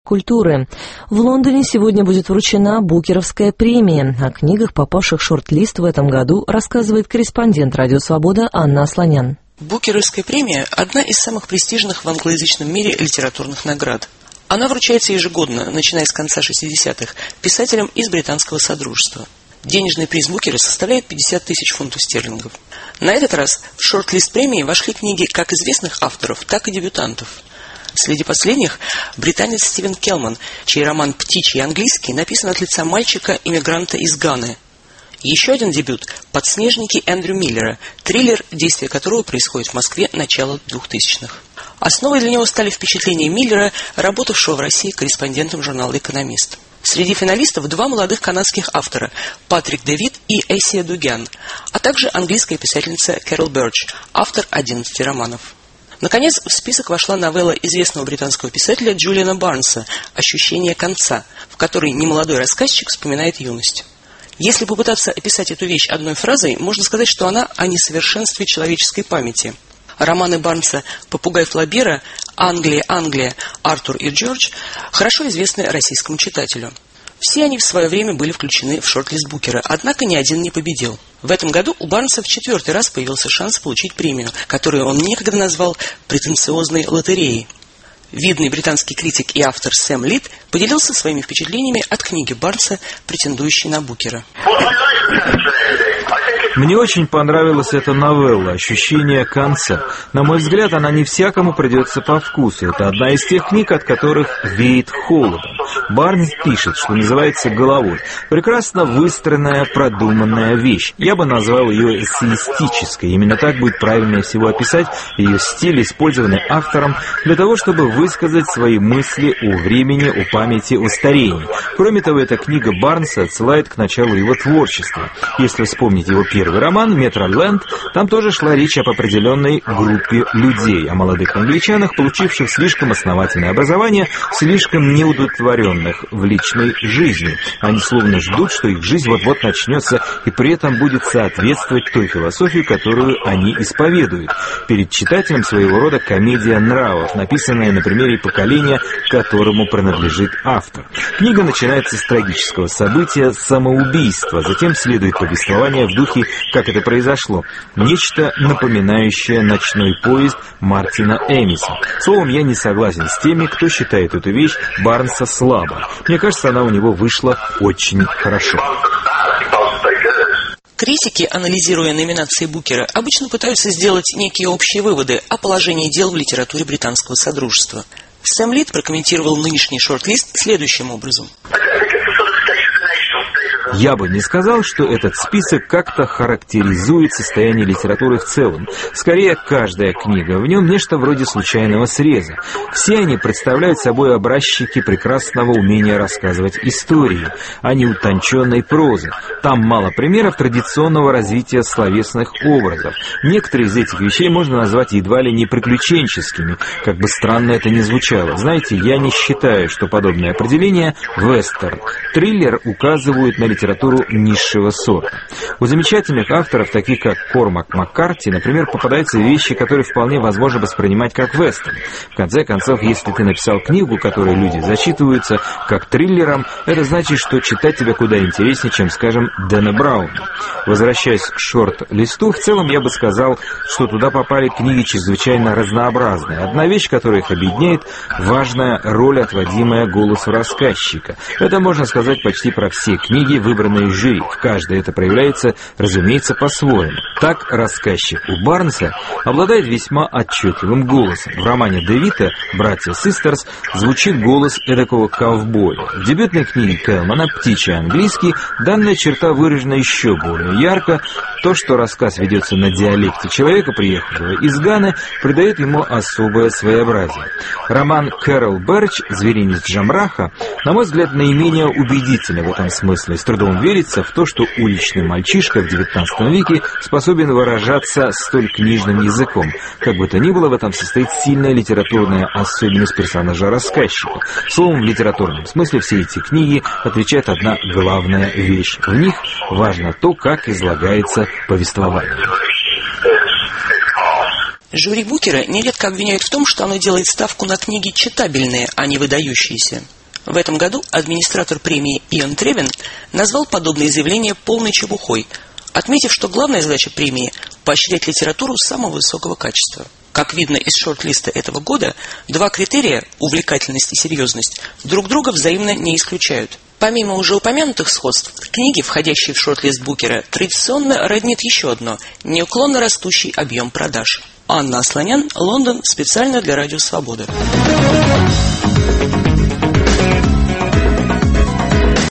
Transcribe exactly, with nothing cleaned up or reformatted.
культуры. В Лондоне сегодня будет вручена Букеровская премия. О книгах, попавших в шорт-лист в этом году, рассказывает корреспондент «Радио Свобода» Анна Асланян. Букеровская премия – одна из самых престижных в англоязычном мире литературных наград. Она вручается ежегодно, начиная с конца шестидесятых, писателям из британского содружества. Денежный приз Букера составляет пятьдесят тысяч фунтов стерлингов. На этот раз в шорт-лист премии вошли книги как известных авторов, так и дебютантов. Среди последних британец Стивен Келман, чей роман «Птичий английский» написан от лица мальчика-иммигранта из Ганы. Еще один дебют – «Подснежники» Эндрю Миллера, триллер, действие которого происходит в Москве начала двухтысячных. Основой для него стали впечатления Миллера, работавшего в России корреспондентом журнала «Экономист». Среди финалистов два молодых канадских автора – Патрик Дэвид и Эссия Дугян, а также английская писательница Кэрол Бёрч, автор одиннадцати романов. Наконец, в список вошла новелла известного британского писателя Джулиана Барнса «Ощущение конца», в которой немолодой рассказчик вспоминает юность. Если попытаться описать эту вещь одной фразой, можно сказать, что она о несовершенстве человеческой памяти. Романы Барнса «Попугай Флобера», «Англия, Англия», «Артур и Джордж» хорошо известны российскому читателю. Все они в свое время были включены в шорт-лист Букера, однако ни один не победил. В этом году у Барнса в четвертый раз появился шанс получить премию, которую он некогда назвал «претенциозной лотереей». Видный британский критик и автор Сэм Лид поделился своими впечатлениями от книги Барнса, претендующей на Букера. Мне очень понравилась эта новелла «Ощущение конца». На мой взгляд, она не всякому придется по вкусу. Это одна из тех книг, от которых веет холодом. Барнс пишет, что называется «Головой». Прекрасно выстроенная, продуманная вещь. Я бы назвал ее эссеистической. Именно так будет правильнее всего описать ее стиль, использованный автором для того, чтобы высказать свои мысли о времени, о памяти, о старении. Кроме того, эта книга Барнса отсылает к началу его творчества. Если вспомнить его первый роман «Метроленд», там тоже шла речь об определенной группе людей, о молодых англичанах, получивших слишком основательное образование, слишком неудовлетворенных в личной жизни. Они словно ждут, что их жизнь вот-вот начнется и при этом будет соответствовать той философии, которую они исповедуют. Перед читателем своего рода комедия нравов, написанная на примере поколения, которому принадлежит автор. Книга начинается с трагического события самоубийства, затем следует повествование в духе «Как это произошло», нечто напоминающее «Ночной поезд» Мартина Эмиса. Словом, я не согласен с теми, кто считает эту вещь Барнса слабо. Мне кажется, она у него вышла очень хорошо. Критики, анализируя номинации Букера, обычно пытаются сделать некие общие выводы о положении дел в литературе британского содружества. Сэм Лид прокомментировал нынешний шорт-лист следующим образом. Я бы не сказал, что этот список как-то характеризует состояние литературы в целом. Скорее, каждая книга в нем нечто вроде случайного среза. Все они представляют собой образчики прекрасного умения рассказывать истории, а не утонченной прозы. Там мало примеров традиционного развития словесных образов. Некоторые из этих вещей можно назвать едва ли не приключенческими, как бы странно это ни звучало. Знаете, я не считаю, что подобное определение «вестерн». Триллер указывают на литературу низшего сорта. У замечательных авторов, таких как Кормак Маккарти, например, попадаются вещи, которые вполне возможно воспринимать как вестерн. В конце концов, если ты написал книгу, которой люди зачитываются как триллером, это значит, что читать тебя куда интереснее, чем, скажем, Дэна Брауна. Возвращаясь к шорт-листу, в целом я бы сказал, что туда попали книги чрезвычайно разнообразные. Одна вещь, которая их объединяет, важная роль, отводимая голосу рассказчика. Это можно сказать почти про все книги, выбранные жюри. В каждой это проявляется, разумеется, по-своему. Так, рассказчик у Барнса обладает весьма отчетливым голосом. В романе Дэвида «Братья Систерс» звучит голос эдакого ковбоя. В дебютной книге Келмана «Птичий английский» данная черта выражена еще более ярко. То, что рассказ ведется на диалекте человека, приехавшего из Ганы, придает ему особое своеобразие. Роман Кэрол Бёрч «Зверинец Джамраха», на мой взгляд, наименее убедительный в этом смысле. С трудом верится в то, что уличный мальчишка в девятнадцатом веке способен выражаться столь книжным языком. Как бы то ни было, в этом состоит сильная литературная особенность персонажа рассказчика. Словом, в литературном смысле все эти книги отличает одна главная вещь. В них важно то, как излагается повествование. Жюри Букера нередко обвиняют в том, что оно делает ставку на книги читабельные, а не выдающиеся. В этом году администратор премии Иэн Тревин назвал подобные заявления полной чепухой, отметив, что главная задача премии – поощрять литературу самого высокого качества. Как видно из шорт-листа этого года, два критерия – увлекательность и серьезность – друг друга взаимно не исключают. Помимо уже упомянутых сходств, книги, входящие в шорт-лист Букера, традиционно роднит еще одно – неуклонно растущий объем продаж. Анна Асланян, Лондон, специально для Радио Свобода.